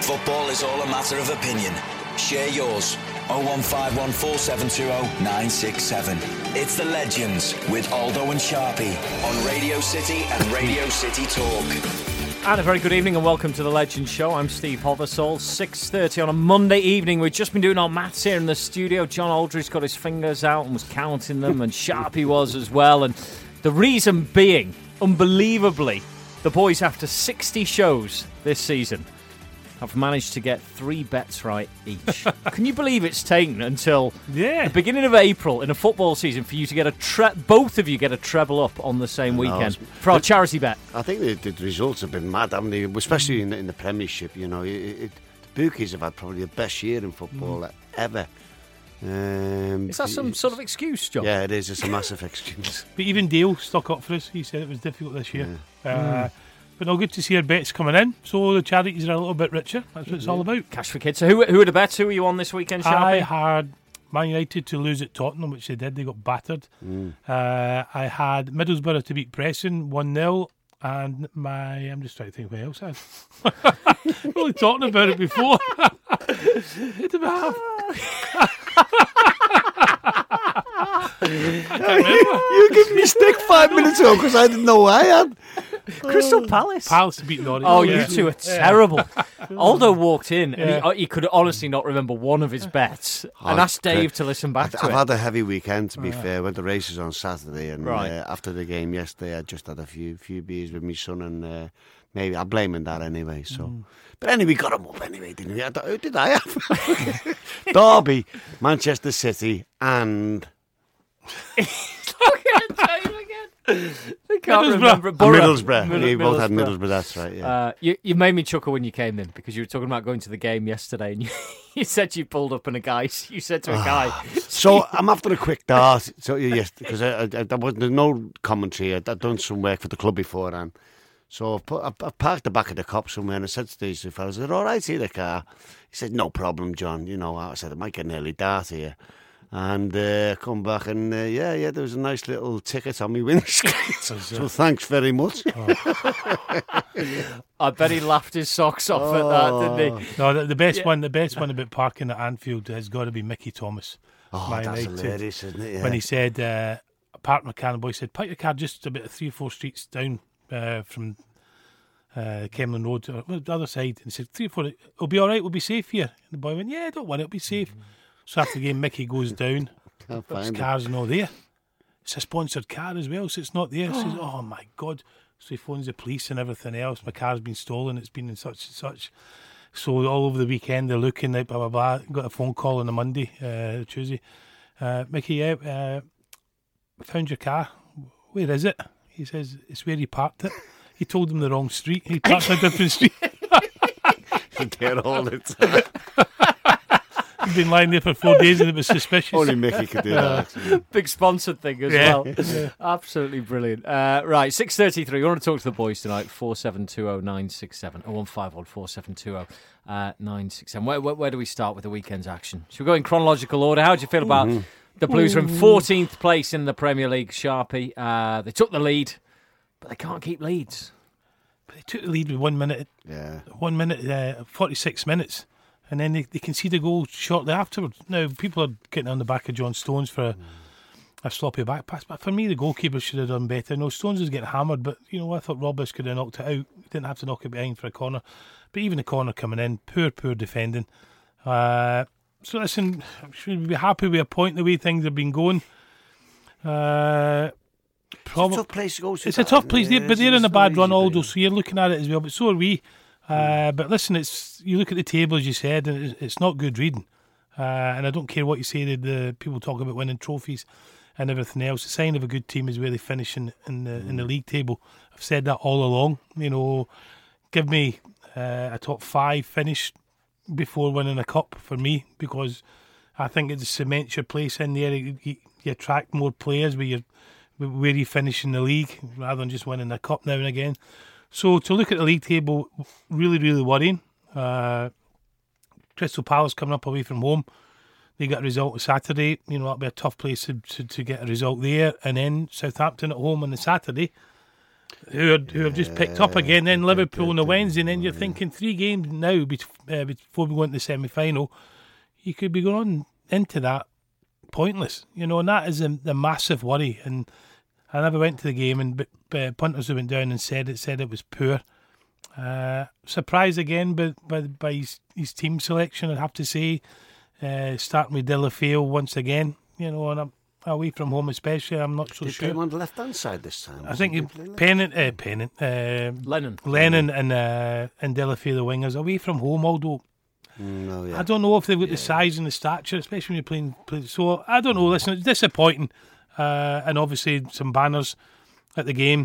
Football is all a matter of opinion. Share yours. 0151 4720 967. It's The Legends with Aldo and Sharpie on Radio City and Radio City Talk. And a very good evening and welcome to The Legends Show. I'm Steve Hoversall. 6:30 on a Monday evening. We've just been doing our maths here in the studio. John Aldridge got his fingers out and was counting them, and Sharpie was as well. And the reason being, unbelievably, the boys, after 60 shows this season, have managed to get 3 bets right each. Can you believe it's taken until the beginning of April in a football season for you to get both of you get a treble up on the same weekend for our charity bet? I think the results have been mad, haven't they? Especially in the Premiership. You know, the bookies have had probably the best year in football ever. Is that some sort of excuse, John? Yeah, it is. It's a massive excuse. But even Dale stuck up for us. He said it was difficult this year. But no, good to see our bets coming in. So the charities are a little bit richer. That's what it's all about. Cash for kids. So who are the bets? Who are you on this weekend, Sharpie? I had Man United to lose at Tottenham, which they did. They got battered. I had Middlesbrough to beat Preston 1-0. And I'm just trying to think what else I had. We've only talked about it before. Who did I have? You gave me stick 5 minutes ago because I didn't know what I had. Crystal Palace. Palace to beat Norwich. Oh, you two are terrible. Aldo walked in and he could honestly not remember one of his bets and asked Dave to listen back to it. I've had a heavy weekend, to be fair. Went to races on Saturday, and after the game yesterday, I just had a few beers with my son, and maybe I'm blaming that anyway. So, but anyway, we got him up anyway, didn't we? Who did I have? Derby, Manchester City, and I can't remember. Middlesbrough. We both had Middlesbrough, that's right. Yeah. You made me chuckle when you came in because you were talking about going to the game yesterday, and you said you pulled up in a guy. You said to a guy. So I'm after a quick dart. So yes, because there's no commentary. I'd done some work for the club beforehand. So I parked the back of the cop somewhere, and I said to these two fellas, "Is it all right, see the car?" He said, "No problem, John. You know," I said, "I might get an early dart here." And come back and there was a nice little ticket on my windscreen. So thanks very much. I bet he laughed his socks off at that, didn't he? No, the best one about parking at Anfield has got to be Mickey Thomas. That's hilarious, isn't it? Yeah. When he said, park my car, and the boy said, park your car just about 3 or 4 streets down from Kemlyn Road, or the other side. And he said, 3 or 4, it'll be all right, we'll be safe here. And the boy went, yeah, don't worry, it'll be safe. So after the game, Mickey goes down. His car's not there. It's a sponsored car as well, so it's not there. He says, oh my God. So he phones the police and everything else. My car's been stolen. It's been in such and such. So all over the weekend, they're looking like blah, blah, blah. Got a phone call on a Monday, Tuesday. Mickey, found your car. Where is it? He says, it's where he parked it. He told them the wrong street. He parked on a different street. You get all the time. He'd been lying there for 4 days and it was suspicious. Only Mickey could do that. Big sponsored thing as well. Yeah. Absolutely brilliant. Right, 6:33. You want to talk to the boys tonight? 4720 967 0151 4720 967. Where do we start with the weekend's action? Should we go in chronological order? How do you feel about the Blues are in 14th place in the Premier League, Sharpie? They took the lead, but they can't keep leads. But they took the lead with 1 minute. Yeah. 1 minute, 46 minutes. And then they concede a goal shortly afterwards. Now, people are getting on the back of John Stones for a sloppy back pass. But for me, the goalkeeper should have done better. No, Stones was getting hammered, but, you know, I thought Robles could have knocked it out. He didn't have to knock it behind for a corner. But even the corner coming in, poor defending. So, listen, should we be happy with a point the way things have been going? It's a tough place to go to. It's a tough place, but they're in a bad run, Aldo, so you're looking at it as well. But so are we. But listen, you look at the table, as you said, and it's not good reading. And I don't care what you say, the people talk about winning trophies and everything else. The sign of a good team is where they finish in the league table. I've said that all along. You know, give me a top 5 finish before winning a cup for me, because I think it cements your place in there. You attract more players where you finish in the league rather than just winning a cup now and again. So to look at the league table, really, really worrying. Crystal Palace coming up away from home. They got a result on Saturday. You know, that'll be a tough place to get a result there. And then Southampton at home on the Saturday. who have just picked up again. Then Liverpool on the Wednesday, and then you're thinking 3 games now before we go into the semi-final. You could be going into that pointless, and that is the massive worry. And I never went to the game, and punters who went down and said it was poor. Surprised again by his team selection, I'd have to say. Starting with Delafield once again, and I'm away from home especially, I'm not so sure. Did on the left-hand side this time? I think Lennon and Delafield, the wingers, away from home, although I don't know if they've got the size and the stature, especially when you're playing. So I don't know. Listen, it's disappointing, and obviously some banners at the game.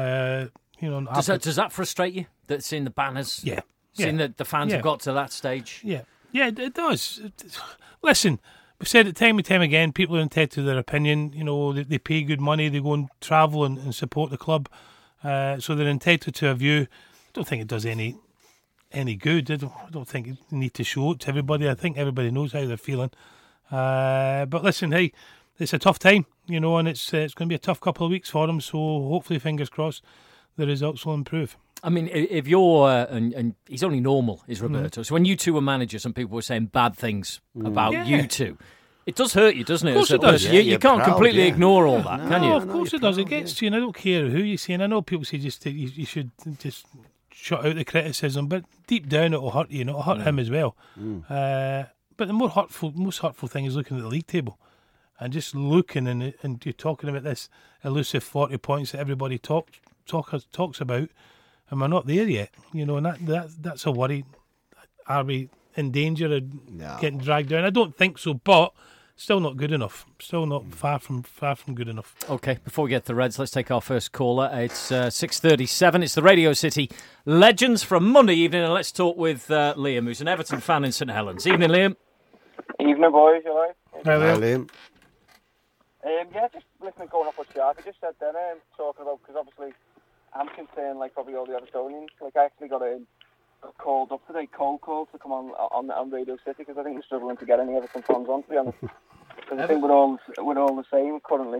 Does that frustrate you? That seeing the banners, seeing that the fans have got to that stage. Yeah, it does. Listen, we've said it time and time again. People are entitled to their opinion. They pay good money. They go and travel and support the club, so they're entitled to a view. I don't think it does any good. I don't think you need to show it to everybody. I think everybody knows how they're feeling. But listen, hey, it's a tough time, and it's going to be a tough couple of weeks for them. So hopefully, fingers crossed, the results will improve. I mean, if you're and he's only normal, is Roberto. So when you two were managers, and people were saying bad things about you two, it does hurt you, doesn't it? Of course it does. You can't completely ignore all that, can you? No, of course it does. It gets to you, and I don't care who you see. And I know people say you should just shut out the criticism, but deep down it'll hurt you, and it'll hurt him as well. But the most hurtful thing is looking at the league table and just looking and you're talking about this elusive 40 points that everybody talks about, and we're not there yet. And that's a worry. Are we in danger of getting dragged down? I don't think so, but still not good enough. Still not far from good enough. Okay, before we get to the Reds, let's take our first caller. It's 6:37. It's the Radio City Legends from Monday evening, and let's talk with Liam, who's an Everton fan in St Helens. Evening, Liam. Evening, boys. You all right? Hi, Liam. Just listening, going up what Sharpie just said then, talking about, because obviously I'm concerned, like probably all the Evertonians. Like I actually got called up today, cold call to come on Radio City, because I think we're struggling to get any Everton fans on, to be honest. Because I think we're all the same currently.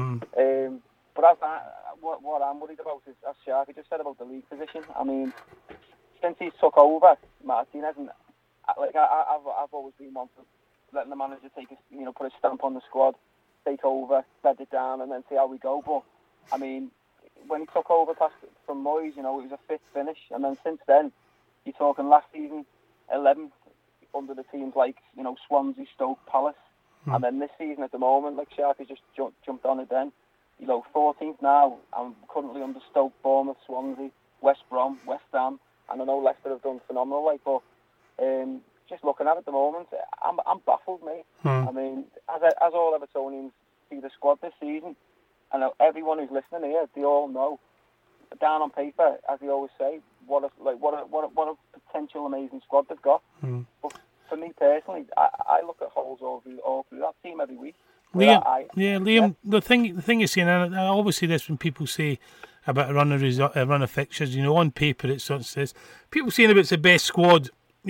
But what I'm worried about is, as Sharpie just said about the league position. I mean, since he's took over, Martinez, and I've always been one for letting the manager put a stamp on the squad, take over, bed it down, and then see how we go. But I mean, when he took over from Moyes, it was a fifth finish, and then since then, you're talking last season 11th under the teams like Swansea, Stoke, Palace, and then this season at the moment, like Sharky just jumped on it then, 14th now. I'm currently under Stoke, Bournemouth, Swansea, West Brom, West Ham, and I know Leicester have done phenomenal. But just looking at it at the moment, I'm baffled, mate. I mean, as all Evertonians see the squad this season, and everyone who's listening here, they all know, down on paper, as they always say, what a potential amazing squad they've got. But for me personally, I look at holes all through that team every week. Liam. The thing is, and I always say this when people say about a run of fixtures. On paper it sort of says people saying about it's the best squad,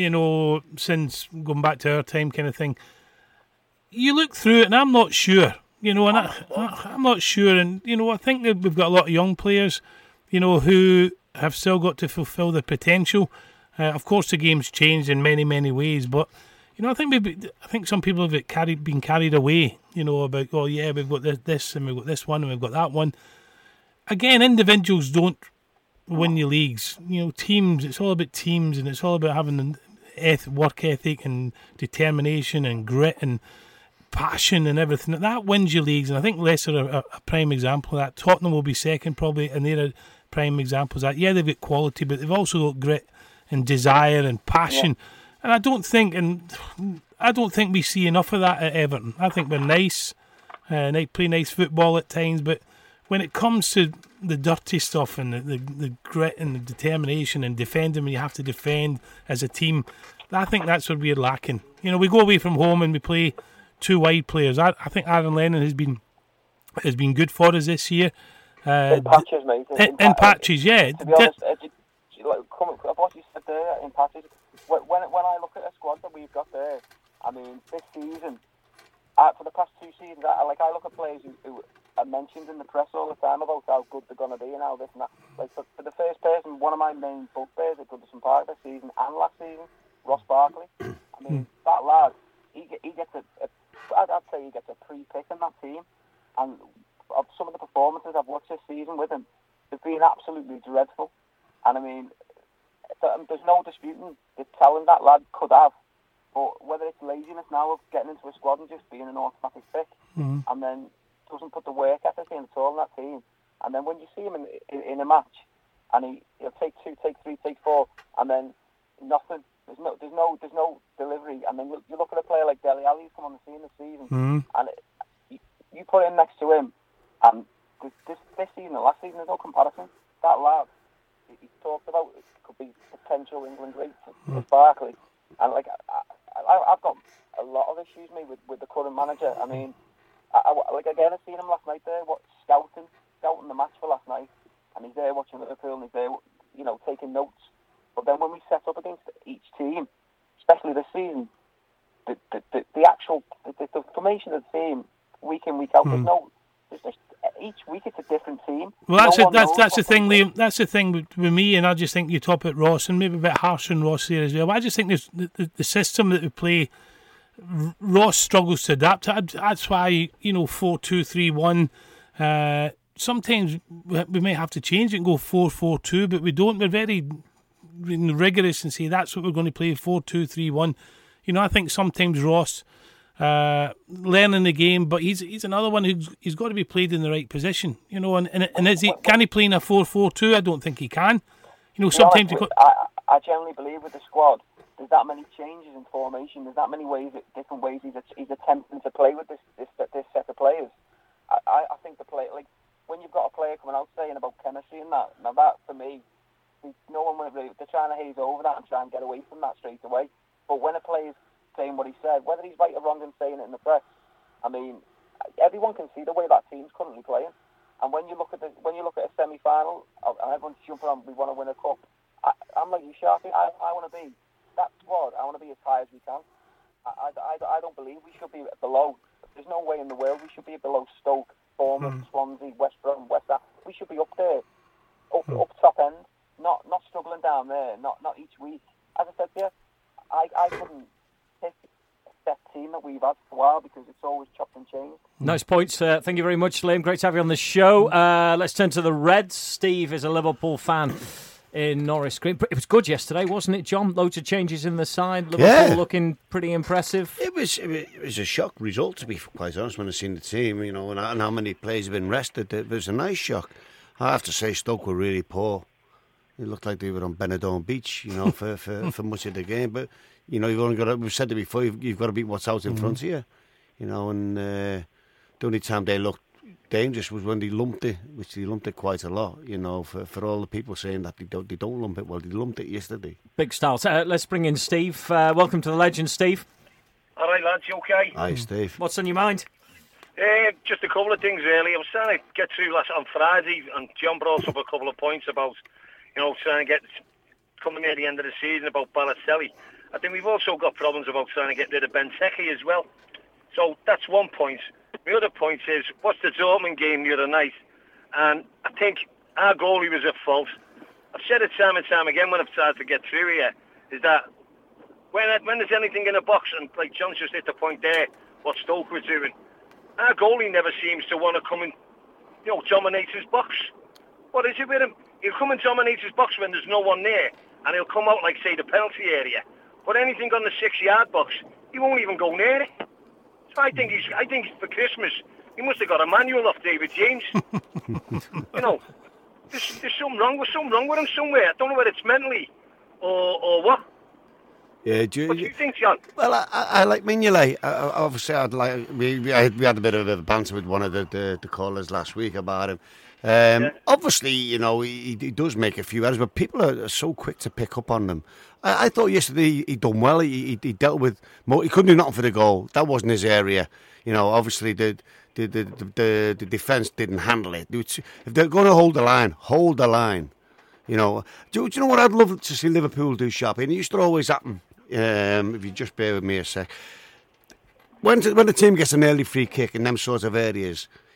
since going back to our time, kind of thing. You look through it, and I'm not sure. And I'm not sure, and I think that we've got a lot of young players, who have still got to fulfil their potential. Of course, the game's changed in many, many ways, but I think some people have been carried away. About we've got this and we've got this one and we've got that one. Again, individuals don't win your leagues. Teams. It's all about teams, and it's all about having work ethic and determination and grit and passion and everything. That wins your leagues, and I think Leicester are a prime example of that. Tottenham will be second probably, and they're prime examples of that. Yeah, they've got quality, but they've also got grit and desire and passion. And I don't think we see enough of that at Everton. I think we're nice, play nice football at times, but when it comes to the dirty stuff and the grit and the determination and defending when you have to defend as a team, I think that's where we're lacking. We go away from home and we play two wide players. I think Aaron Lennon has been good for us this year. In patches, mate. In patches, yeah. To be honest, what you said there, in patches, when I look at the squad that we've got there, I mean, this season, for the past two seasons, I look at players who are mentioned in the press all the time about how good they're going to be and how this and that. Like for the first person, one of my main bugbears at Goodison Park this season and last season, Ross Barkley. I mean, that lad, he gets I'd say he gets a pre-pick in that team. And of some of the performances I've watched this season with him, they've been absolutely dreadful. And I mean, there's no disputing the talent that lad could have. But whether it's laziness now of getting into a squad and just being an automatic pick, and then doesn't put the work ethic in at all in that team, and then when you see him in a match, and he'll take 2, take 3, take 4, and then nothing. There's no delivery, and then you look at a player like Dele Alli who's come on the scene this season, and you put him next to him, and this season and last season, there's no comparison. That lad, he talked about it could be potential England great with Barkley, and like I've got a lot of issues with the current manager. I mean, I seen him last night there, scouting the match for last night, and he's there watching Liverpool, and he's there, taking notes. But then when we set up against each team, especially this season, the formation of the team week in, week out, there's just each week it's a different team. Well, that's the thing, Liam. That's the thing with me, and I just think you top it Ross, and maybe a bit harsh on Ross here as well. But I just think there's the system that we play. Ross struggles to adapt to it. That's why 4-2-3-1. Sometimes we may have to change it and go 4-4-2, but we don't. We're very rigorous and say that's what we're going to play, 4-2-3-1. I think sometimes Ross learning the game, but he's another one he's got to be played in the right position. And can he play in a 4-4-2? I don't think he can. Sometimes I generally believe with the squad, there's that many changes in formation. There's that many different ways he's attempting to play with this set of players. I think the play, like when you've got a player coming out saying about chemistry and that, now that for me, no one will really, they're trying to haze over that and try and get away from that straight away. But when a player's saying what he said, whether he's right or wrong in saying it in the press, I mean, everyone can see the way that team's currently playing. And when you look at a semi-final, and everyone's jumping on, we want to win a cup. I'm like you, Sharpie. I want to be that squad. I want to be as high as we can. I don't believe we should be below. There's no way in the world we should be below Stoke, Bournemouth, Swansea, West Brom, West Ham. We should be up there, up top end, not struggling down there, not each week. As I said to you, I couldn't pick that team that we've had for a while because it's always chopped and changed. Nice points. Thank you very much, Liam. Great to have you on the show. Let's turn to the Reds. Steve is a Liverpool fan in Norris Green. It was good yesterday, wasn't it, John? Loads of changes in the side. Liverpool looking pretty impressive. It was a shock result, to be quite honest, when I seen the team, and how many players have been rested. It was a nice shock. I have to say Stoke were really poor. It looked like they were on Benidorm Beach, for much of the game. But, you've only got to, we've said it before, you've got to beat what's out in front of you. And the only time they looked dangerous was when they lumped it, which they lumped it quite a lot, for all the people saying that they don't lump it. Well, they lumped it yesterday. Big start. Let's bring in Steve. Welcome to the Legend, Steve. All right, lads, you okay? Hi, Steve. What's on your mind? Just a couple of things, really. I was trying to get through on Friday, and John brought up a couple of points about, trying to get, coming near the end of the season, about Balotelli. I think we've also got problems about trying to get rid of Benteke as well. So that's one point. The other point is, what's the Dortmund game the other night? And I think our goalie was at fault. I've said it time and time again when I've tried to get through here, is that when there's anything in a box, and like John's just hit the point there, what Stoke was doing, our goalie never seems to want to come and, dominate his box. What is it with him? He'll come and dominate his box when there's no one there, and he'll come out like, say, the penalty area. But anything on the 6-yard box, he won't even go near it. So I think for Christmas, he must have got a manual off David James. There's something wrong with him somewhere. I don't know whether it's mentally or what. Yeah, what do you think, John? Well, I like Mignolet. Obviously, we had a bit of a banter with one of the callers last week about him. Obviously, he does make a few errors, but people are so quick to pick up on them. I thought yesterday he done well. He dealt with more. He couldn't do nothing for the goal. That wasn't his area. Obviously the defence didn't handle it. If they're going to hold the line. Do you know what I'd love to see Liverpool do, Sharpie? And it used to always happen. If you just bear with me a sec. When the team gets an early free kick in them sorts of areas,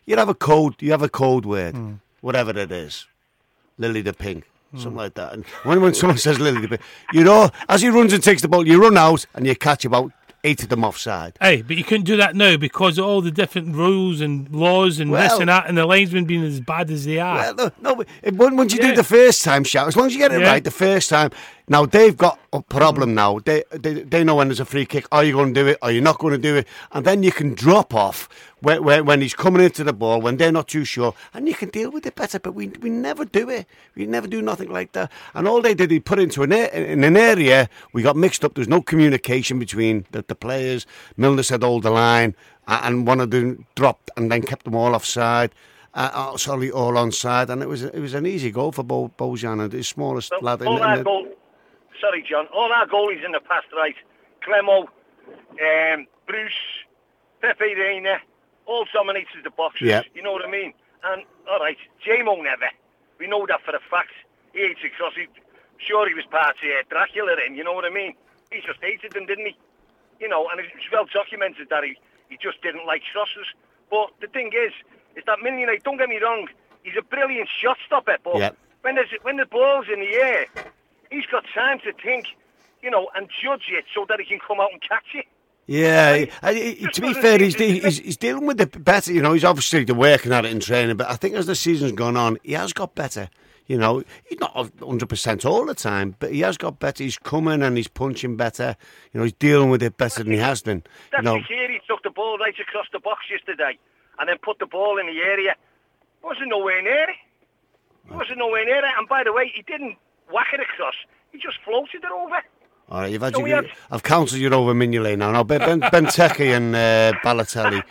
you have a code word, whatever it is, Lily the Pink, something like that. And when someone says Lily the Pink, you know, as he runs and takes the ball, you run out and you catch about 8 of them offside. Hey, but you couldn't do that now because of all the different rules and laws and this and that, and the linesmen being as bad as they are. Well, no, but once you do it the first time, Shout, as long as you get it right the first time. Now, they've got a problem now. They know when there's a free kick. Are you going to do it? Are you not going to do it? And then you can drop off when he's coming into the ball, when they're not too sure, and you can deal with it better. But we never do it. We never do nothing like that. And all they did, they put into in an area, we got mixed up. There's no communication between the players. Milner said hold the line, and one of them dropped and then kept them all offside. All onside, and it was an easy goal for Bojan, the smallest lad. Sorry, John. All our goalies in the past, right? Clemo, Bruce, Pepe Reina, all dominated the boxes. Yeah. You know what I mean? And, all right, J-Mo never. We know that for a fact. He hates it because sure he was part of Dracula in, you know what I mean? He just hated them, didn't he? You know, and it's well documented that he just didn't like crosses. But the thing is that Mignolet, like, don't get me wrong, he's a brilliant shot stopper, but when the ball's in the air, he's got time to think, you know, and judge it so that he can come out and catch it. Yeah, to be fair, he's dealing with it better. You know, he's obviously working at it in training, but I think as the season's gone on, he has got better. You know, he's not 100% all the time, but he has got better. He's coming and he's punching better. You know, he's dealing with it better than he has been. That's here. He took the ball right across the box yesterday and then put the ball in the area. Wasn't nowhere near it. And by the way, he didn't whack it across. He just floated it over. All right, I've counted you over Mignolet now. Now Benteke and Balotelli.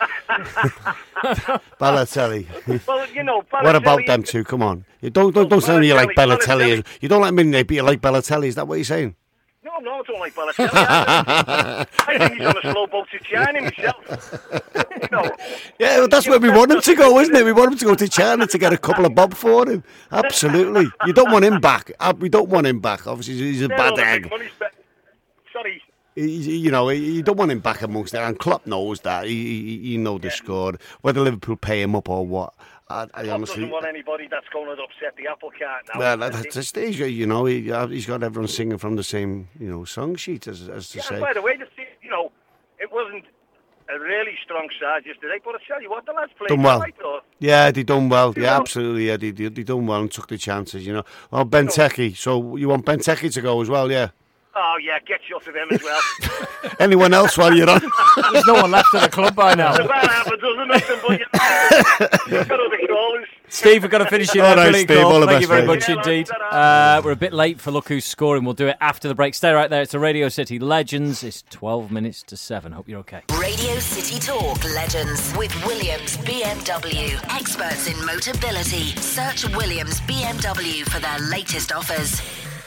Balotelli. Well, you know, Balotelli. What about them two? Come on, you don't tell me you like Balotelli. You don't like Mignolet, but you like Balotelli. Is that what you're saying? No, I don't like Balotelli. I think he's on a slow boat to China himself. You know. Yeah, well, that's where we want him to go, isn't it? We want him to go to China to get a couple of bob for him. Absolutely. You don't want him back. We don't want him back. Obviously, he's a bad egg. Sorry. You know, you don't want him back amongst there, and Klopp knows that. He knows the score. Whether Liverpool pay him up or what, I honestly doesn't want anybody that's going to upset the apple cart now. Well, that's the stage. You know, he's got everyone singing from the same, you know, song sheet as to say. By the way, you know, it wasn't a really strong side yesterday, but I tell you what, the lads played well. I thought. Yeah, they done well. Yeah, absolutely. Yeah, they done well and took the chances. You know. Well, Benteke. So you want Benteke to go as well? Yeah. Oh, yeah, get shot of him as well. Anyone else while you're on? There's no one left at the club by now. There's about half a dozen of them, but you've got other callers. Steve, we've got to finish it. All right, Steve, all the Thank you best, very mate. much indeed. We're a bit late for Look Who's Scoring. We'll do it after the break. Stay right there. It's the Radio City Legends. It's 12 minutes to 7. Hope you're okay. Radio City Talk Legends with Williams BMW. Experts in mobility. Search Williams BMW for their latest offers.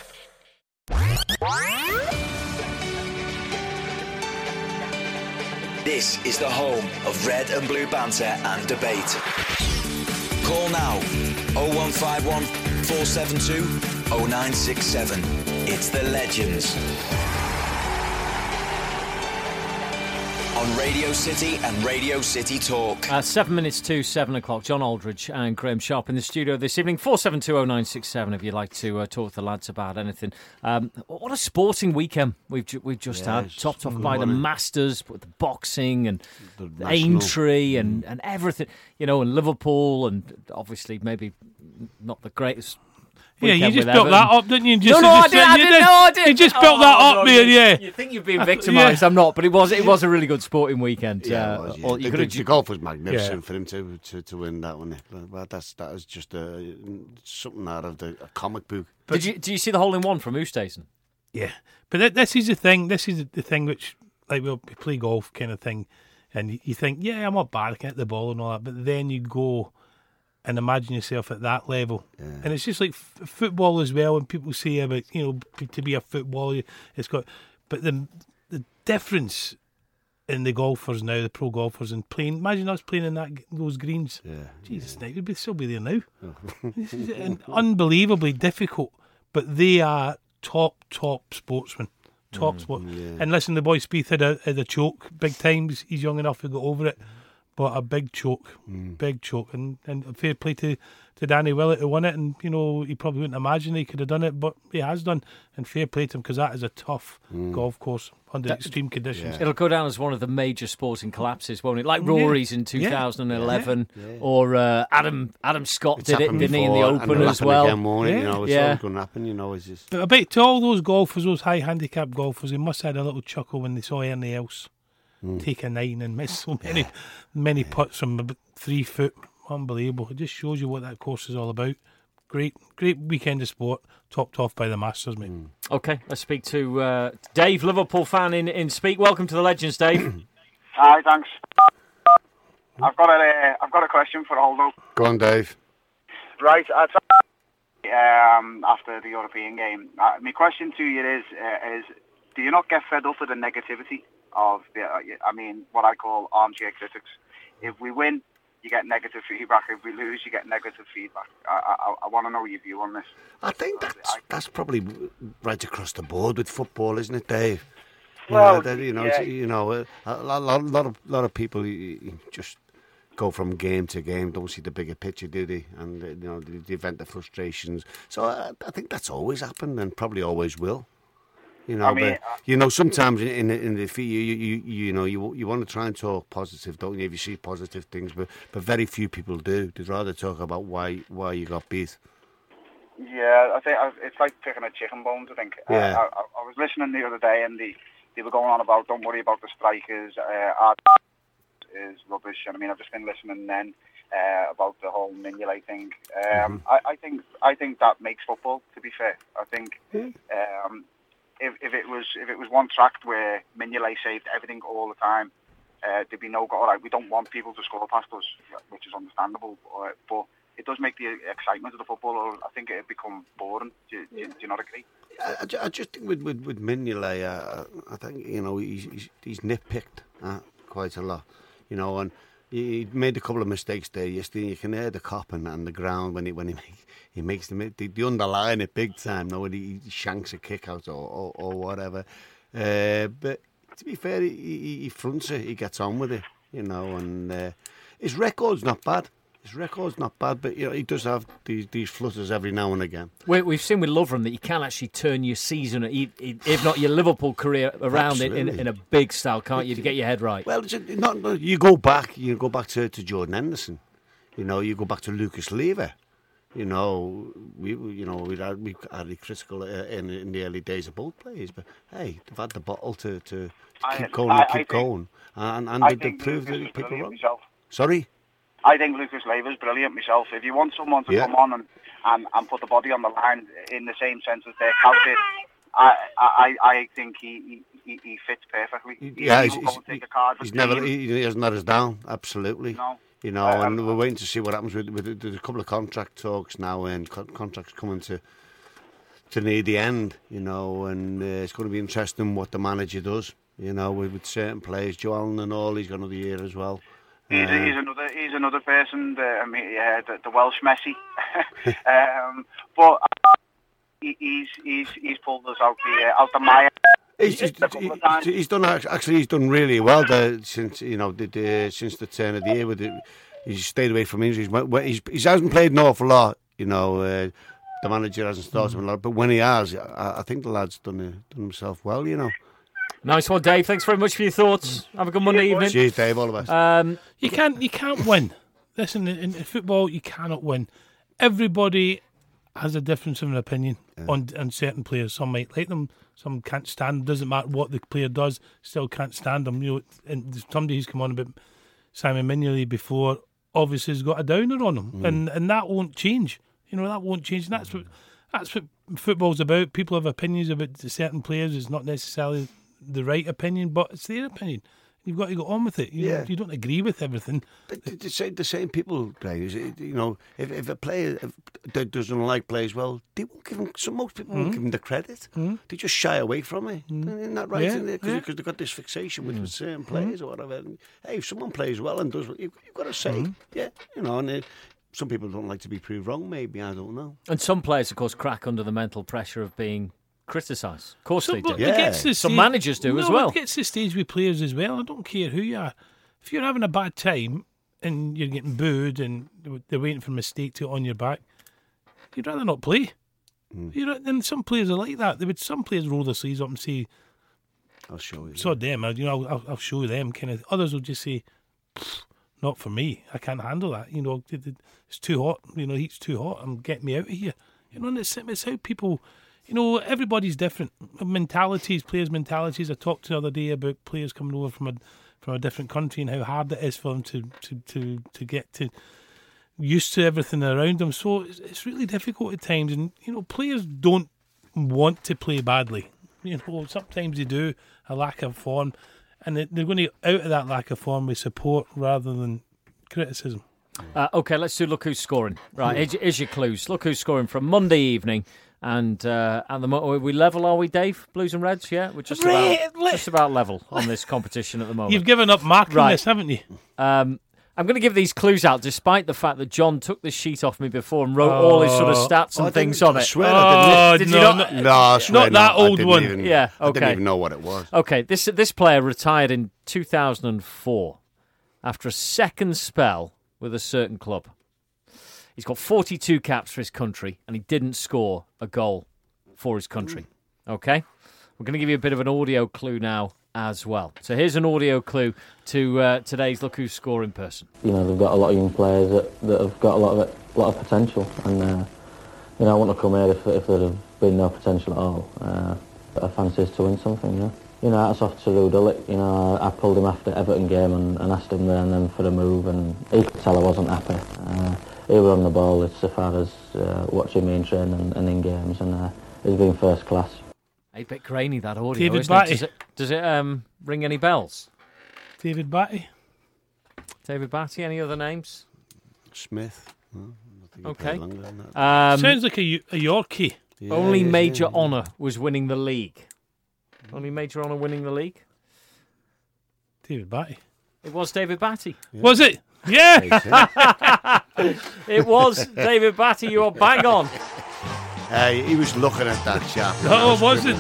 This is the home of red and blue banter and debate. Call now 0151 472 0967. It's the Legends. On Radio City and Radio City Talk. 7 minutes to 7 o'clock. John Aldridge and Graham Sharp in the studio this evening. 4720967 if you'd like to talk to the lads about anything. What a sporting weekend we've just had. Topped off by the Masters, with the boxing and the Aintree and everything. You know, and Liverpool and obviously maybe not the greatest. Yeah, you just built that up, didn't you? I didn't. You just built that up, man. Yeah. You think you've been victimised? I'm not, but it was a really good sporting weekend. Yeah, the golf was magnificent for him to win that one. But that is just something out of a comic book. Did you see the hole in one from Oosthuizen? Yeah, but this is the thing. This is the thing which, like, we play golf kind of thing, and you think, yeah, I'm not bad, I can hit the ball and all that, but then you go and imagine yourself at that level. Yeah. And it's just like football as well, when people say about, you know, to be a footballer, it's got... But the difference in the golfers now, the pro golfers, and playing... Imagine us playing in those greens. Yeah. Jesus, we'd still be there now. Oh. This is unbelievably difficult, but they are top sportsmen. Top sport. Yeah. And listen, the boy Spieth had a choke big time. He's young enough to go over it. but a big choke, and fair play to Danny Willett who won it, and he probably wouldn't imagine he could have done it, but he has done, and fair play to him because that is a tough golf course under extreme conditions. It'll go down as one of the major sporting collapses, won't it? Like Rory's in 2011, or Adam Scott did it, didn't he, in the Open as well? Again, it's always going to happen. It's just. But I bet to all those golfers, those high handicap golfers, they must have had a little chuckle when they saw Ernie Els take a 9 and miss so many putts from about 3 foot. Unbelievable. It just shows you what that course is all about. Great weekend of sport, topped off by the Masters, mate. Okay, let's speak to Dave, Liverpool fan in Speak. Welcome to the Legends, Dave. Hi, thanks. I've got a question for Aldo. Go on, Dave. Right, after the European game, my question to you is, do you not get fed up with the negativity of what I call armchair critics? If we win, you get negative feedback. If we lose, you get negative feedback. I want to know your view on this. I think that's probably right across the board with football, isn't it, Dave? A lot of people just go from game to game, don't see the bigger picture, do they? And they vent their frustrations. So I think that's always happened and probably always will. Sometimes in the you want to try and talk positive, don't you? If you see positive things, but very few people do. They'd rather talk about why you got beat. Yeah, I think it's like picking at chicken bones. I think. Yeah. I was listening the other day, and they were going on about don't worry about the strikers. Our is rubbish. And I've just been listening then about the whole Mignolet thing. I think that makes football. To be fair, I think. If it was one track where Mignolet saved everything all the time, there'd be no goal. All right, we don't want people to score past us, which is understandable. But it does make the excitement of the football, or I think it'd become boring. Do you not agree? I just think with Mignolet, I think he's nitpicked quite a lot, and he made a couple of mistakes there yesterday. You can hear the cop and the ground when he makes the underline it big time. When he shanks a kick out or whatever. But to be fair, he fronts it. He gets on with it, and his record's not bad. But he does have these flutters every now and again. We've seen with Lovren that you can actually turn your season, if not your Liverpool career, around in a big style, can't you, to get your head right? Well, you go back to Jordan Henderson. You go back to Lucas Leiva. We had critical in the early days of both players, but hey, they've had the bottle to keep going, and they proved that people wrong. Sorry. I think Lucas Leiva's brilliant myself. If you want someone to come on and put the body on the line in the same sense as their captain, I think he fits perfectly. He hasn't let us down. Absolutely. No. And we're waiting to see what happens with there's a couple of contract talks now, and contracts coming to near the end. And it's going to be interesting what the manager does. With certain players, Joel and all, he's got another year as well. He's another person. The Welsh Messi, but he's pulled us out the mire. He's done really well there since since the turn of the year. He's stayed away from injuries. He hasn't played an awful lot. The manager hasn't started him a lot, but when he has, I think the lad's done himself well. Nice one, Dave. Thanks very much for your thoughts. Have a good Monday evening. Cheers, Dave. All the best. You can't win. Listen, in football, you cannot win. Everybody has a difference of an opinion on certain players. Some might like them, some can't stand them. Doesn't matter what the player does, still can't stand them. And somebody who's come on about Simon Mignolet before obviously has got a downer on him, and that won't change. That won't change. And that's what football's about. People have opinions about certain players. It's not necessarily the right opinion, but it's their opinion. You've got to go on with it. You don't agree with everything. But the same people, guys. If a player doesn't like players well, they won't give him. Most people won't give him the credit. They just shy away from it. Isn't that right? Because they've got this fixation with certain players or whatever. And, hey, if someone plays well and does what you've got to say, and some people don't like to be proved wrong. Maybe, I don't know. And some players, of course, crack under the mental pressure of being criticised. Of course they do. Some managers do as well. It gets to the stage with players as well. I don't care who you are. if you're having a bad time and you're getting booed and they're waiting for a mistake to on your back, you'd rather not play. And some players are like that. Some players roll their sleeves up and say, I'll show you. So them, I'll show them. Kind of. Others will just say, not for me. I can't handle that. It's too hot. Heat's too hot. Get me out of here. And it's how people. Everybody's different. Players' mentalities. I talked the other day about players coming over from a different country and how hard it is for them to get to used to everything around them. So it's really difficult at times. And players don't want to play badly. Sometimes they do, a lack of form, and they're going to get out of that lack of form with support rather than criticism. Okay, let's do Look Who's Scoring. Right, here's your clues. Look Who's Scoring from Monday evening. And at the moment, are we level, are we, Dave? Blues and Reds, yeah? We're just about level on this competition at the moment. You've given up marking this, haven't you? I'm going to give these clues out, despite the fact that John took the sheet off me before and wrote all his sort of stats and things on it. I swear I didn't. Did you not? No, I swear not that old one. Yeah, okay. I didn't even know what it was. Okay, this player retired in 2004 after a second spell with a certain club. He's got 42 caps for his country, and he didn't score a goal for his country. Okay? We're going to give you a bit of an audio clue now as well. So here's an audio clue to today's Look Who's Scoring person. They've got a lot of young players that have got a lot of potential, and I wouldn't have come here if there'd have been no potential at all. But I fancy us to win something. Hats off to Lou Dullick. I pulled him after Everton game and asked him there and then for a move, and he could tell I wasn't happy. He was on the ball as far as watching me in training and in games, and he's been first class. A bit grainy, that audio, David isn't Batty. it? Does it ring any bells? David Batty. David Batty, any other names? Smith. Okay. Sounds like a Yorkie. Yeah, only major honour was winning the league. Only major honour winning the league? David Batty. It was David Batty. Yeah. Was it? Yeah! It was David Batty. You are bang on. He was looking at that chap. No, it wasn't.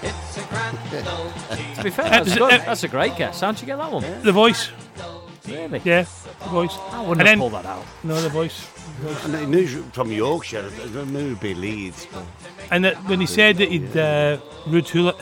To be fair, that's a great guess. How'd you get that one? The voice. Really? Yeah, the voice. I wouldn't have pulled that out. No, the voice. And he knew from Yorkshire. It knew it'd be Leeds. And when he said that he'd Ruud Hullet,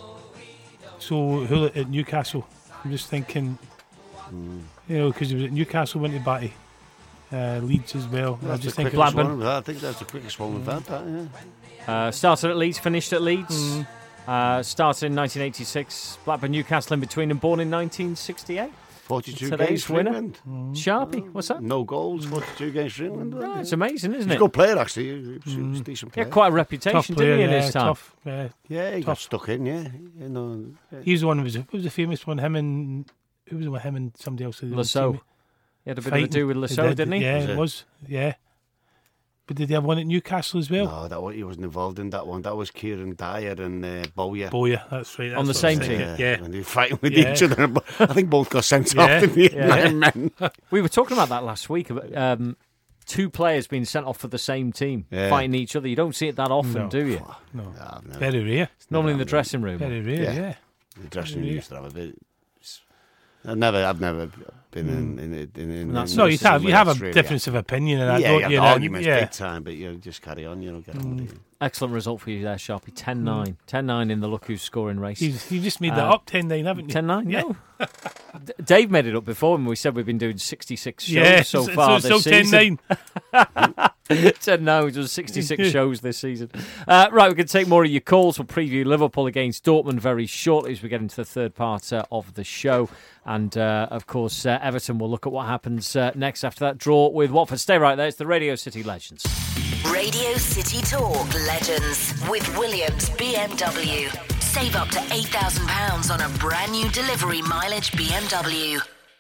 so Hullet at Newcastle, I'm just thinking, because he was at Newcastle, went to Batty. Leeds as well. I just think Blackburn. I think that's the quickest one we've had. That, started at Leeds, finished at Leeds. Started in 1986. Blackburn, Newcastle in between, and born in 1968. 42 Today's games for winner. England. Sharpie, what's that? No goals, 42 games for England. Right, it's amazing, isn't He's it? a good player, actually. He was a decent player. Yeah, quite a reputation, didn't he, in his time? Tough, he got stuck in, He's the one who was the famous one, him and somebody else. Lasso. He had a bit of a do with Lasso, didn't he? Yeah, it was. Yeah. But did he have one at Newcastle as well? No, he wasn't involved in that one. That was Kieran Dyer and Bowyer. Bowyer, that's right. That's on the same team. Yeah. And they were fighting with each other. I think both got sent off in the end. We were talking about that last week, about two players being sent off for the same team, fighting each other. You don't see it that often, do you? No. Very rare. It's normally in the dressing room. Very rare, yeah. The dressing room used to have a bit. I've never been in no, you have a difference of opinion, and you have arguments big time, but you just carry on. Get on with it. Excellent result for you there, Sharpie. 10-9. 10-9 in the Look Who's Scoring race. You just made that up, 10-9, haven't you? 10-9, yeah. No. Dave made it up before when we said we've been doing 66 shows so far this season. 10-9. 10-9, we've done 66 shows this season. Right, we're going to take more of your calls. We'll preview Liverpool against Dortmund very shortly as we get into the third part of the show. And, of course, Everton will look at what happens next after that draw with Watford. Stay right there. It's the Radio City Legends. Radio City Talk Legends with Williams BMW. Save up to £8,000 on a brand new delivery mileage BMW.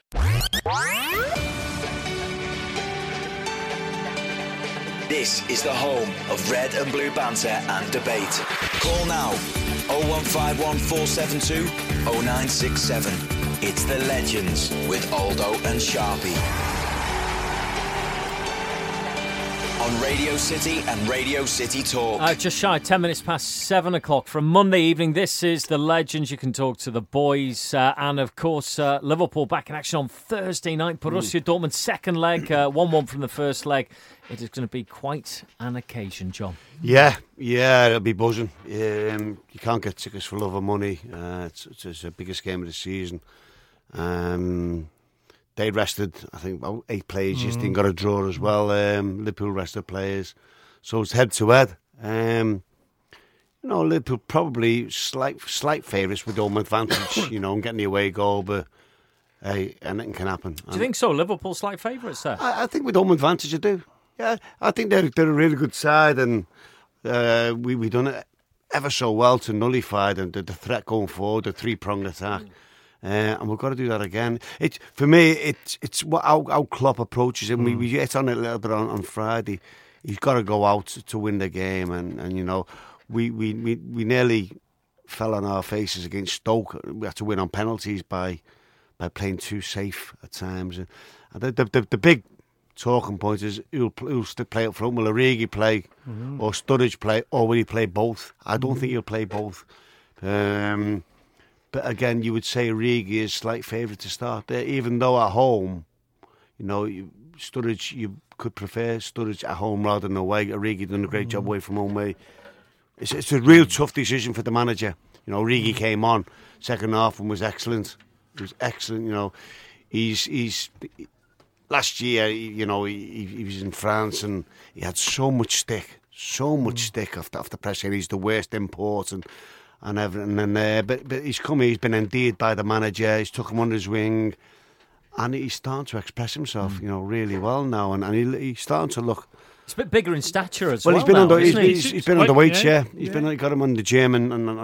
This is the home of red and blue banter and debate. Call now 0151 472 0967. It's the Legends with Aldo and Sharpie. on Radio City and Radio City Talk. Just shy 10 minutes past 7 o'clock from Monday evening. This is The Legends. You can talk to the boys. And, of course, Liverpool back in action on Thursday night. Borussia Dortmund second leg, 1-1 from the first leg. It is going to be quite an occasion, John. Yeah, it'll be buzzing. You can't get tickets for love or money. It's the biggest game of the season. They rested, I think, about 8 players yesterday and got a draw as well. Liverpool rested players. So it's head-to-head. Liverpool probably slight favourites with home advantage, and getting the away goal, but hey, anything can happen. Do you think so? Liverpool slight favourites there? I think with home advantage I do. Yeah, I think they're a really good side, and we've done it ever so well to nullify the threat going forward, the three-pronged attack. And we've got to do that again. For me, it's how Klopp approaches it. We hit on it a little bit on Friday. He's got to go out to win the game, and we nearly fell on our faces against Stoke. We had to win on penalties by playing too safe at times. And the big talking point is who'll play up front. Will Origi play, or Sturridge play, or will he play both? I don't think he'll play both. But again, you would say Origi is slight favourite to start there, even though at home, Sturridge, you could prefer Sturridge at home rather than away. Origi done a great job away from home. It's a real tough decision for the manager. Origi came on second half and was excellent. He was excellent. He's last year. He was in France and he had so much stick after pressing. He's the worst import and everything, but he's come here, he's been endeared by the manager, he's took him under his wing, and he's starting to express himself, really well now, and he's starting to look... He's a bit bigger in stature as well. He's been now, he's been underweight, yeah. He's got him in the gym,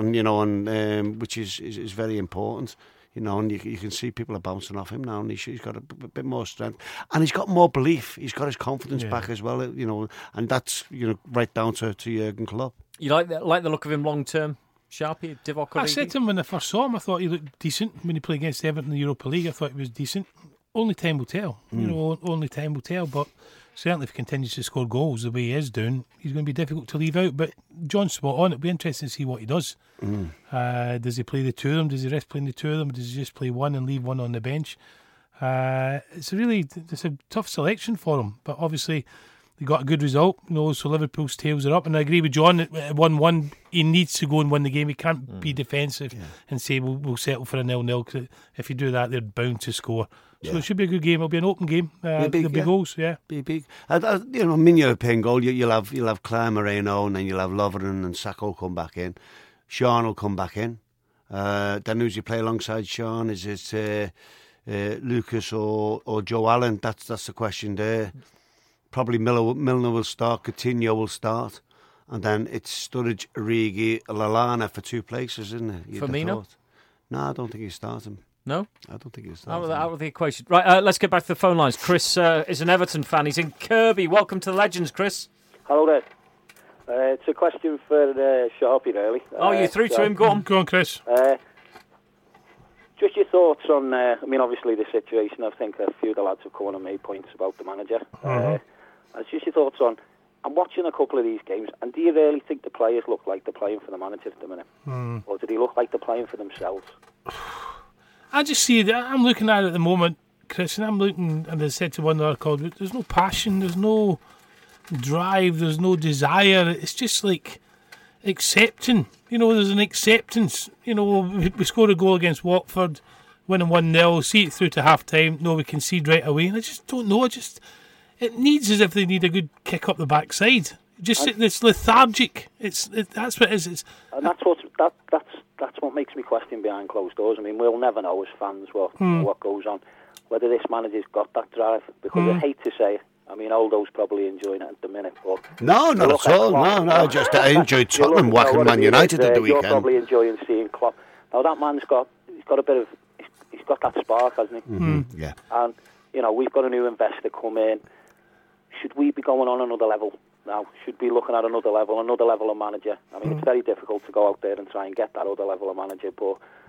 and which is very important, and you can see people are bouncing off him now, and he's got a bit more strength, and he's got more belief, he's got his confidence back as well, and that's right down to Jurgen Klopp. You like the look of him long term? Sharpie, Divock Origi? I said to him when I first saw him, I thought he looked decent. When he played against Everton in the Europa League, I thought he was decent. Only time will tell. Only time will tell. But certainly if he continues to score goals the way he is doing, he's going to be difficult to leave out. But John's spot on. It'll be interesting to see what he does. Does he play the two of them? Does he rest playing the two of them? Or does he just play one and leave one on the bench? It's a tough selection for him. But obviously... They got a good result, so Liverpool's tails are up. And I agree with John, at 1-1, he needs to go and win the game. He can't be defensive and say we'll settle for a 0-0, because if you do that, they're bound to score. So it should be a good game. It'll be an open game. There'll be goals, Be big. In European goal, you'll have Claire Moreno, and then you'll have Lovren and Sacco come back in. Sean will come back in. Then who's you play alongside Sean? Is it Lucas or Joe Allen? That's the question there. Probably Milner will start, Coutinho will start, and then it's Sturridge, Origi, Lallana for 2 places, isn't it? Firmino? No, I don't think he's starting. No? I don't think he's starting. Out of the equation. Right, let's get back to the phone lines. Chris is an Everton fan. He's in Kirby. Welcome to the Legends, Chris. Hello there. It's a question for Sharpie, really. You're through to him. Go on. Go on, Chris. Just your thoughts on, obviously the situation. I think a few of the lads have come on and made points about the manager. Just your thoughts on, I'm watching a couple of these games, and do you really think the players look like they're playing for the manager at the minute? Or do they look like they're playing for themselves? I just see that. I'm looking at it at the moment, Chris, and I'm looking, and I said to one of our colleagues, there's no passion, there's no drive, there's no desire. It's just like accepting. There's an acceptance. We scored a goal against Watford, winning 1-0, see it through to half-time, we concede right away, and I just don't know. It needs as if they need a good kick up the backside. It's lethargic. That's what it is. And that's what makes me question behind closed doors. We'll never know as fans what goes on, whether this manager's got that drive. Because I hate to say it. Aldo's probably enjoying it at the minute. But no, not at all. I enjoyed Tottenham whacking Man United at the weekend. You're probably enjoying seeing Klopp. Now that man's got that spark, hasn't he? Yeah. And we've got a new investor come in. Should we be going on another level now? Should we be looking at another level of manager? It's very difficult to go out there and try and get that other level of manager, but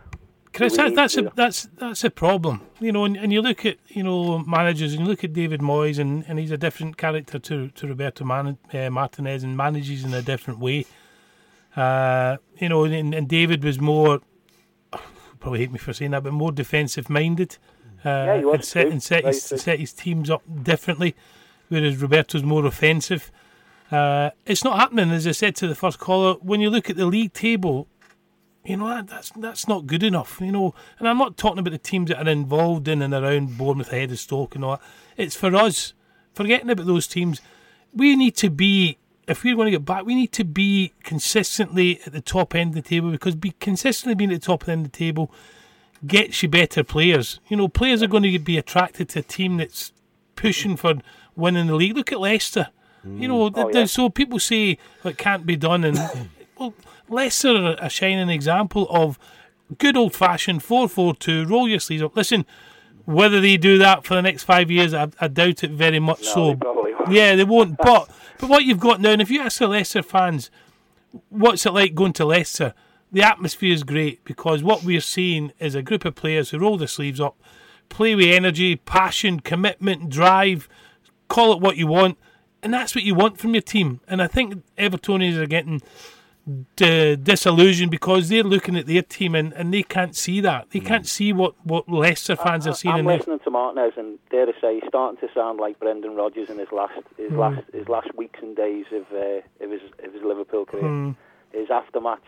Chris, that's a problem, you know. And you look at, you know, managers, and you look at David Moyes, and he's a different character to Roberto Martinez, and manages in a different way. You know, and David was more, probably hate me for saying that, but more defensive minded. He was and set his teams up differently, whereas Roberto's more offensive. It's not happening, as I said to the first caller. When you look at the league table, you know, that's not good enough, you know. And I'm not talking about the teams that are involved in and around Bournemouth, ahead of Stoke and all that. It's for us, forgetting about those teams. We need to be, if we're going to get back, we need to be consistently at the top end of the table, because consistently being at the top end of the table gets you better players. You know, players are going to be attracted to a team that's pushing for winning the league. Look at Leicester. You know, so people say it can't be done, and well, Leicester are a shining example of good old-fashioned 4-4-2, roll your sleeves up. Listen, whether they do that for the next 5 years, I doubt it very much. They probably won't. Yeah, they won't. But what you've got now, and if you ask the Leicester fans, what's it like going to Leicester? The atmosphere is great, because what we're seeing is a group of players who roll their sleeves up, play with energy, passion, commitment, drive, call it what you want, and that's what you want from your team. And I think Evertonians are getting disillusioned because they're looking at their team and they can't see that. They can't see what Leicester fans are seeing. I'm listening to Martinez, and dare to say, he's starting to sound like Brendan Rodgers in his last weeks and days of his Liverpool career. His aftermatch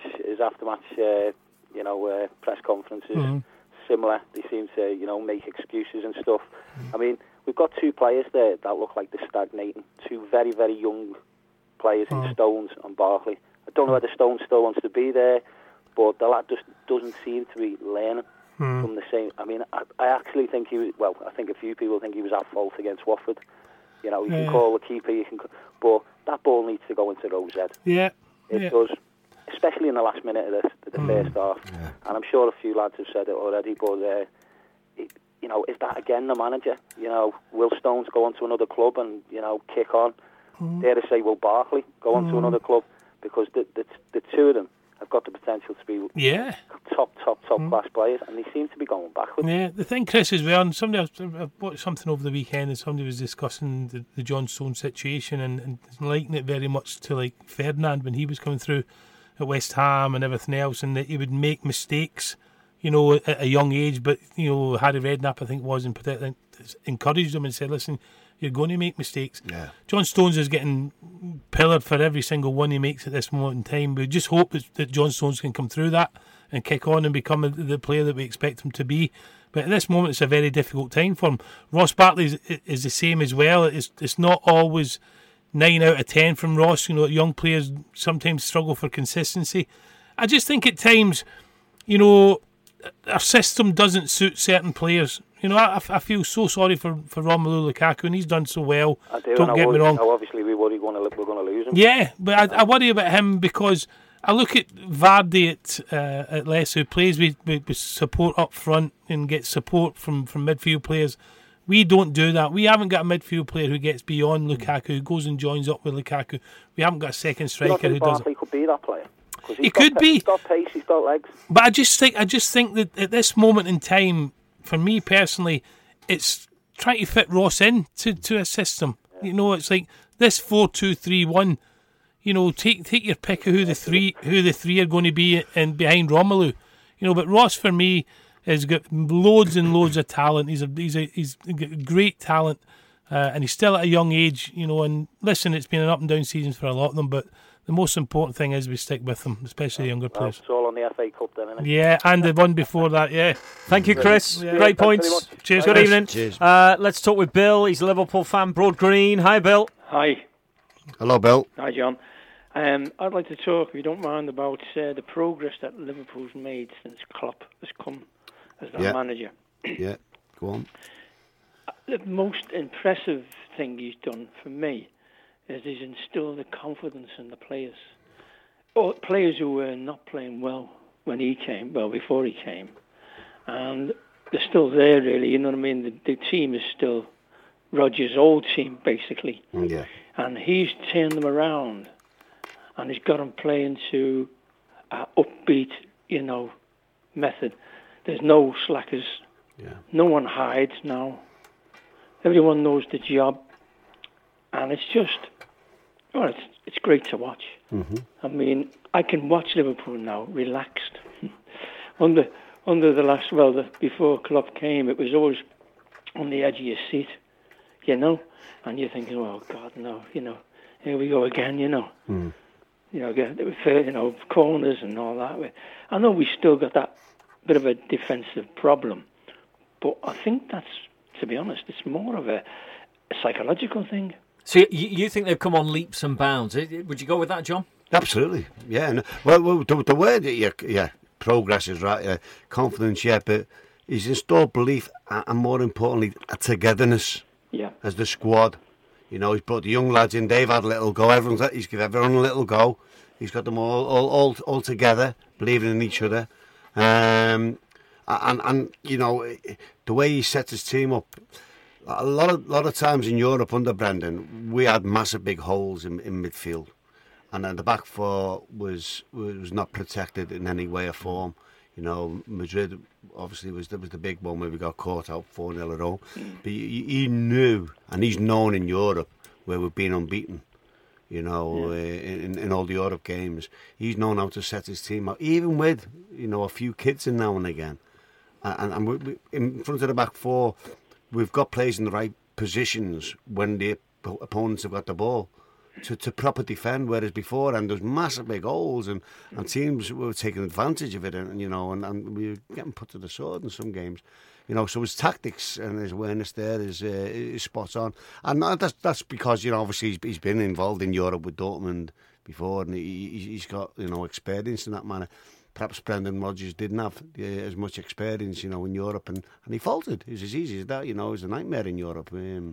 press conferences similar. They seem to, you know, make excuses and stuff. I mean, we've got two players there that look like they're stagnating. Two very, very young players in Stones and Barkley. I don't know whether Stones still wants to be there, but the lad just doesn't seem to be learning from the same. I mean, I actually think he was. Well, I think a few people think he was at fault against Watford. You know, you can call the keeper, but that ball needs to go into Rose head. Yeah, it does. Especially in the last minute of the first half. Yeah. And I'm sure a few lads have said it already, but, you know, is that again the manager? You know, will Stones go on to another club and, you know, kick on? Dare to say, will Barkley go on to another club? Because the two of them have got the potential to be top class players, and they seem to be going backwards. Yeah, the thing, Chris, as well, and I watched something over the weekend, and somebody was discussing the John Stones situation and liking it very much to, like, Ferdinand when he was coming through at West Ham and everything else, and that he would make mistakes, you know, at a young age. But, you know, Harry Redknapp, I think, was in particular, encouraged him and said, listen, you're going to make mistakes. Yeah. John Stones is getting pillared for every single one he makes at this moment in time. We just hope that John Stones can come through that and kick on and become the player that we expect him to be. But at this moment, it's a very difficult time for him. Ross Barkley is the same as well. It's not always 9 out of 10 from Ross. You know, young players sometimes struggle for consistency. I just think at times, you know, our system doesn't suit certain players. You know, I feel so sorry for Romelu Lukaku, and he's done so well. I do. Don't get me wrong. Obviously, we're going to lose him. Yeah, but I worry about him because I look at Vardy at Leicester, who plays with support up front and gets support from midfield players. We don't do that. We haven't got a midfield player who gets beyond Lukaku, who goes and joins up with Lukaku. We haven't got a second striker who does. Barkley could be that player. He could be. He's got pace. He's got legs. But I just think that at this moment in time, for me personally, it's trying to fit Ross in to a system. Yeah. You know, it's like this 4-2-3-1. You know, take your pick of who the three are going to be and behind Romelu. You know, but Ross for me has got loads and loads of talent. He's got great talent, and he's still at a young age. You know, and listen, it's been an up and down season for a lot of them, but the most important thing is we stick with them, especially the younger players. It's all on the FA Cup then, isn't it? Yeah, and the one before that, yeah. Thank you, Chris. Yeah. Great points. Cheers. Good evening. Cheers. Let's talk with Bill. He's a Liverpool fan, Broad Green. Hi, Bill. Hi. Hello, Bill. Hi, John. I'd like to talk, if you don't mind, about the progress that Liverpool's made since Klopp has come as the manager. Yeah, go on. The most impressive thing he's done for me is he's instilled the confidence in the players. Or players who were not playing well when he came, well, before he came. And they're still there, really, you know what I mean? The team is still Rodgers' old team, basically. Yeah. And he's turned them around. And he's got them playing to an upbeat, you know, method. There's no slackers. Yeah. No one hides now. Everyone knows the job, and it's just, well, it's great to watch. Mm-hmm. I mean, I can watch Liverpool now relaxed. under the last, before Klopp came, it was always on the edge of your seat, you know, and you're thinking, oh God, no, you know, here we go again, you know. Mm. You know, corners and all that. I know we still got that bit of a defensive problem, but I think that's, to be honest, it's more of a psychological thing. So you think they've come on leaps and bounds? Would you go with that, John? Absolutely, yeah. And, well, the word that progress is right, confidence, but he's installed belief and more importantly, a togetherness as the squad. You know, he's brought the young lads in. They've had a little go. He's given everyone a little go. He's got them all together, believing in each other. And you know, the way he sets his team up. A lot of times in Europe under Brendan, we had massive big holes in midfield, and then the back four was not protected in any way or form. You know, Madrid obviously was the big one where we got caught out 4-0 at home. But he knew, and he's known in Europe where we've been unbeaten. You know, in all the Europe games, he's known how to set his team up, even with, you know, a few kids in now and again. And we, in front of the back four, we've got players in the right positions when the opponents have got the ball to proper defend, whereas before, and there's massive big holes, and teams were taking advantage of it, and you know, and we were getting put to the sword in some games. You know, so his tactics and his awareness there is spot on, and that's because, you know, obviously he's been involved in Europe with Dortmund before, and he's got, you know, experience in that manner. Perhaps Brendan Rodgers didn't have as much experience, you know, in Europe, and he faltered. It was as easy as that, you know. It was a nightmare in Europe,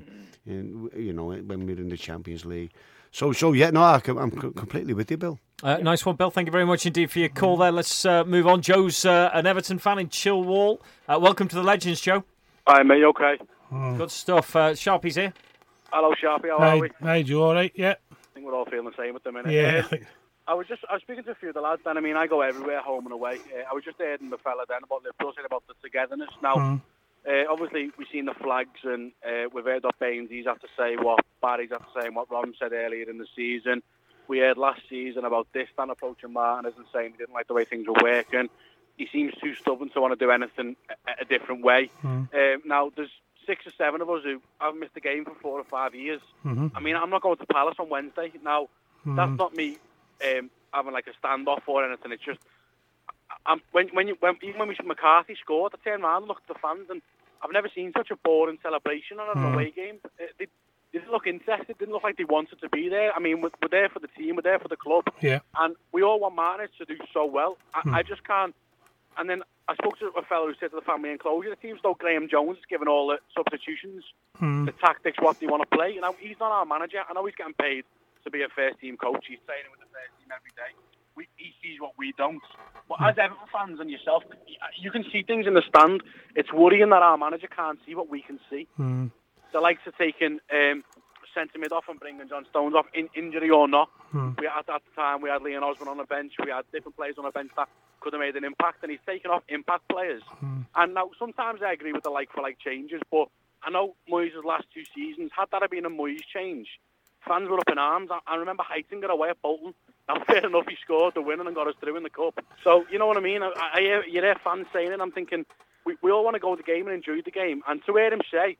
you know, when we were in the Champions League. So yeah, no, I'm completely with you, Bill. Nice one, Bill. Thank you very much indeed for your call there. Let's move on. Joe's an Everton fan in Chilwell. Welcome to the Legends, Joe. Hi, mate. Okay. Good stuff. Sharpie's here. Hello, Sharpie. How are we? Hi, Joe. All right? Yeah. I think we're all feeling the same at the minute. Yeah. I was speaking to a few of the lads then. I mean, I go everywhere, home and away. I was just hearing the fella then about Liverpool saying about the togetherness. Now, obviously, we've seen the flags, and we've heard what Baines's had to say, what Barry's had to say, and what Ron said earlier in the season. We heard last season about Distan approaching Martinez and saying he didn't like the way things were working. He seems too stubborn to want to do anything a different way. Now, there's 6 or 7 of us who haven't missed a game for 4 or 5 years. I mean, I'm not going to Palace on Wednesday. Now, that's not me having like a standoff or anything. It's just even when McCarthy scored, I turned around and looked at the fans, and I've never seen such a boring celebration on an away game. They didn't look interested. Didn't look like they wanted to be there. I mean, we're there for the team. We're there for the club. Yeah. And we all want Martinez to do so well. I just can't. And then I spoke to a fellow who said to the family enclosure, the team's though Graham Jones is giving all the substitutions, the tactics, what they want to play. You know, he's not our manager. I know he's getting paid to be a first-team coach. He's training with the first team every day. He sees what we don't. But as Everton fans and yourself, you can see things in the stand. It's worrying that our manager can't see what we can see. The likes of taking centre mid off and bringing John Stones off, injury or not. We at the time we had Leon Osborne on the bench. We had different players on the bench that could have made an impact, and he's taken off impact players. And now sometimes I agree with the like-for-like changes, but I know Moyes' last 2 seasons, had that been a Moyes change, fans were up in arms. I remember Heitinger away at Bolton. Now, fair enough, he scored the winner and got us through in the cup. So, you know what I mean? You hear fans saying it, I'm thinking, we all want to go to the game and enjoy the game. And to hear him say,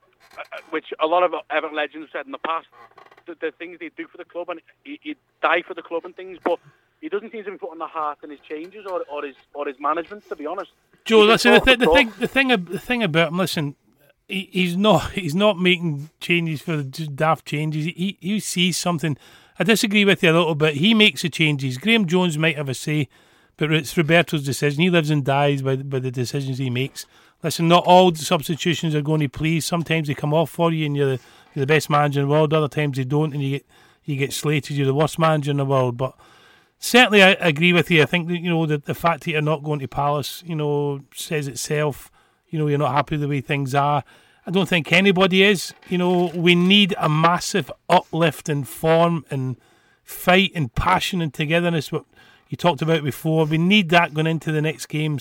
which a lot of Everton legends have said in the past, the things they do for the club, and he'd die for the club and things, but he doesn't seem to be putting the heart in his changes or his management, to be honest. Joe, listen, the thing about him, listen, he's not making changes for just daft changes. He sees something. I disagree with you a little bit. He makes the changes. Graham Jones might have a say, but it's Roberto's decision. He lives and dies by the decisions he makes. Listen, not all substitutions are going to please. Sometimes they come off for you and you're the best manager in the world. Other times they don't, and you get slated. You're the worst manager in the world. But certainly, I agree with you. I think that, you know, the fact that you're not going to Palace, you know, says itself. You know, you're not happy with the way things are. I don't think anybody is. You know, we need a massive uplift in form and fight and passion and togetherness. What you talked about before. We need that going into the next games.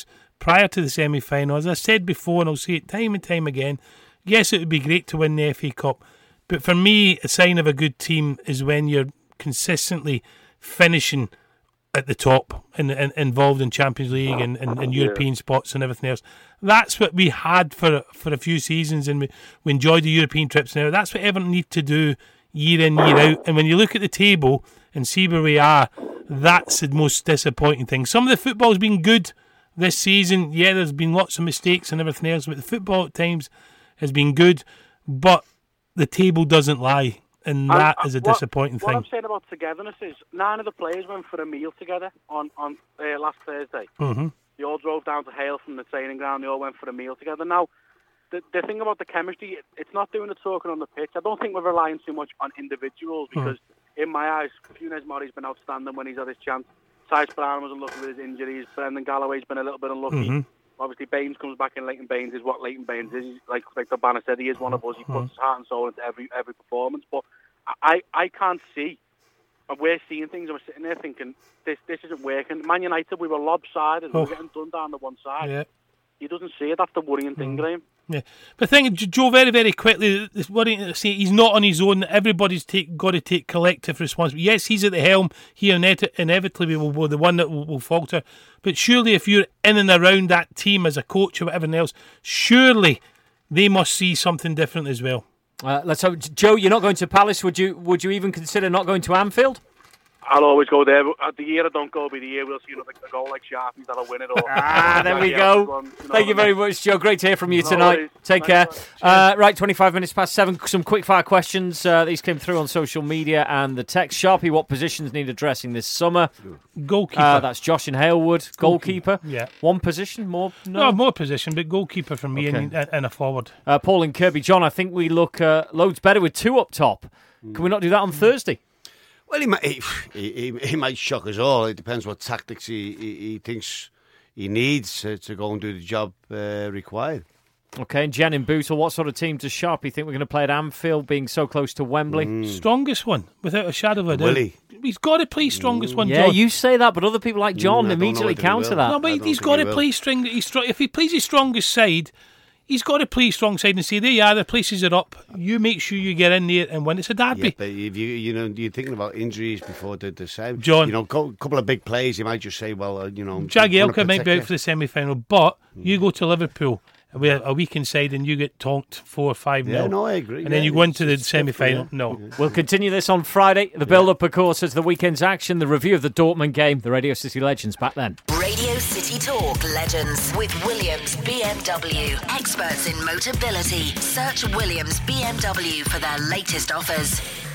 prior to the semi-final. As I said before, and I'll say it time and time again, yes, it would be great to win the FA Cup, but for me, a sign of a good team is when you're consistently finishing at the top and involved in Champions League and European spots and everything else. That's what we had for a few seasons, and we enjoyed the European trips now. That's what Everton need to do year in, year out. And when you look at the table and see where we are, that's the most disappointing thing. Some of the football's been good this season. Yeah, there's been lots of mistakes and everything else, but the football at times has been good, but the table doesn't lie. And that is a disappointing thing. What I'm saying about togetherness is 9 of the players went for a meal together on last Thursday. Mm-hmm. They all drove down to Hale from the training ground. They all went for a meal together. Now, the thing about the chemistry, it's not doing the talking on the pitch. I don't think we're relying too much on individuals because, in my eyes, Funes Mori's been outstanding when he's had his chance. Tice Brown was unlucky with his injuries. Brendan Galloway's been a little bit unlucky. Mm-hmm. Obviously, Baines comes back in. Leighton Baines is what Leighton Baines is. Like the banner said, he is one of us. He puts his heart and soul into every performance. But I can't see, and we're seeing things, and we're sitting there thinking, this isn't working. Man United, we were lopsided. We were getting done down the one side. Yeah. He doesn't see it. That's the worrying thing, Graham. Yeah, but the thing, Joe, very, very quickly, this worrying to say he's not on his own. Everybody's got to take collective responsibility. Yes, he's at the helm. He inevitably will be the one that will falter. But surely, if you're in and around that team as a coach or whatever else, surely they must see something different as well. Let's hope, Joe. You're not going to Palace. Would you even consider not going to Anfield? I'll always go there. But the year I don't go, be the year we'll see a goal like Sharpie that'll win it all. There we go. Thank you very much, Joe. Great to hear from you tonight. Take care. Right, 25 minutes past 7. Some quick-fire questions. These came through on social media and the text. Sharpie, what positions need addressing this summer? Goalkeeper. That's Josh in Halewood. Goalkeeper. Yeah. One position? More? No, more position, but goalkeeper from me and a forward. Paul in Kirby. John, I think we look loads better with 2 up top. Can we not do that on Thursday? Well, he might shock us all. It depends what tactics he thinks he needs to go and do the job required. Okay, and Jen in Bootle, what sort of team does Sharpie think we're going to play at Anfield, being so close to Wembley? Strongest one, without a shadow of a doubt. Willie. He's got to play strongest one, Yeah, John. you say that, but other people like John immediately counter that. No, but he's got to play strong. If he plays his strongest side, he's got to play strong side and say, there you are, the places are up. You make sure you get in there and win. It's a derby. Yeah, but if you're thinking about injuries before the same. John. A couple of big plays, you might just say, well, Jagielka might be out for the semi-final, but you go to Liverpool a week inside and you get tonked 4 or 5-0. Yeah, no, I agree. And then you go into the semi-final. No. We'll continue this on Friday. The build-up, of course, is the weekend's action, the review of the Dortmund game, the Radio City Legends back then. Radio City Talk Legends with Williams BMW. Experts in Motability. Search Williams BMW for their latest offers.